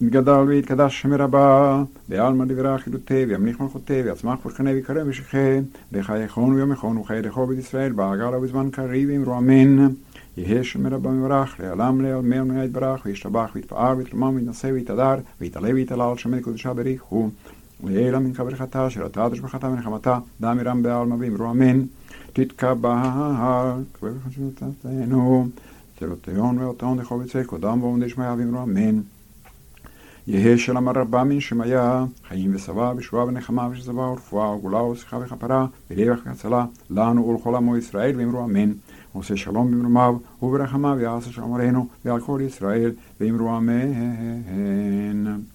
גדל ויתקדש שם רבה, בעלמא דברי חילותי, וימליך מלכותי, ויצמח פרחני ויקרב ושכחה, בחייכון ויומכון וחיי דחו בית ישראל, בעגל ובזמן קריב ואמרו אמן. יהא שם רבה מברך, לעלם לעלמי ולמי יתברך, וישתבח ויתפאר ויתרומם ויתנשא ויתהדר, ויתעלה ויתהלל שם קדושה בריחו. לעילא מנחה ברכתה, אשר אתה תשבחתה ונחמתה, דאמירם בעלמא ואמרו אמן. תתקבל, קבל חשבותנו, תלותיון ואותיון דחו בית ישראל, קודם ועומדי שמיה ואמרו אמן. יהא שלום רבה מן שמיה, חיים ושבע ושועה ונחמה ושזבה ורפואה וגאולה ושמחה וכפרה ורווח והצלה לנו ולכל עמו ישראל ואמרו אמן. עושה שלום במרומיו וברחמיו יעשה שלום עלינו ועל כל ישראל ואמרו אמן.